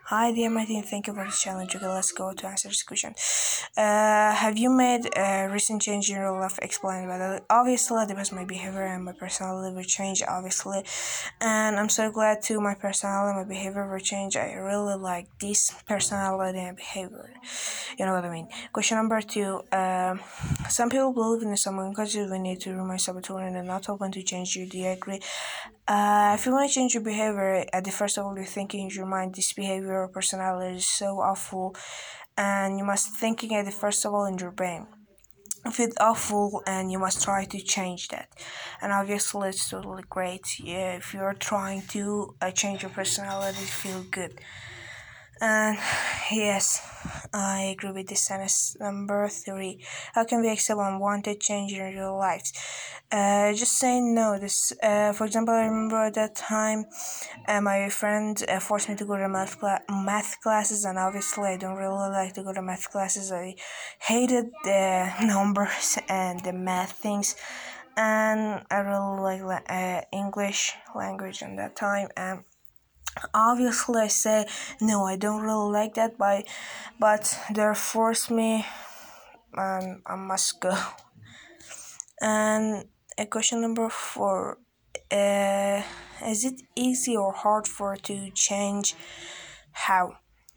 Hi dear Martin, thank you for this challenge. Okay, let's go to answer this question. Have you made a recent change in your life? Explain about it. Obviously, because my behavior and my personality will change, obviously, and I'm so glad too. My personality, my behavior will change. I really like this personality and behavior. You know what I mean? Question number two. Some people believe in some unconscious we need to remain saboteur and not open to change. Do you agree? If you want to change your behavior, at the first of all, you're thinking in your mind this behavior or personality is so awful, and you must thinking at the first of all in your brain. If it's awful, and you must try to change that, and obviously it's totally great. Yeah, if you're trying to change your personality, feel good. And yes, I agree with this sentence. Number three, how can we accept unwanted change in real lives? Just saying no. For example, I remember at that time, my friend forced me to go to math classes, and obviously I don't really like to go to math classes. I hated the numbers and the math things, and I really like English language at that time. And obviously I say no, I don't really like that, but they forced me, and I must go. And question number four, is it easy or hard for to change? How?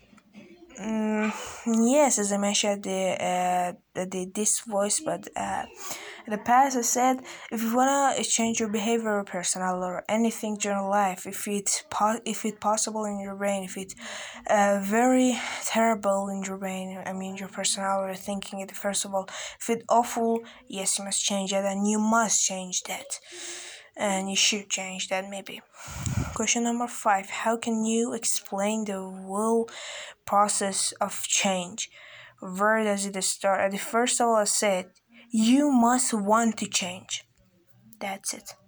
Yes, as I mentioned, this voice, but in the past I said if you wanna change your behavior, or personal, or anything in your life, if it's possible in your brain, if it's very terrible in your brain, I mean your personality, thinking it first of all, if it's awful, yes, you must change that, and you must change that, and you should change that maybe. Question number five, how can you explain the whole process of change? Where does it start? At the first of all, I said you must want to change. That's it.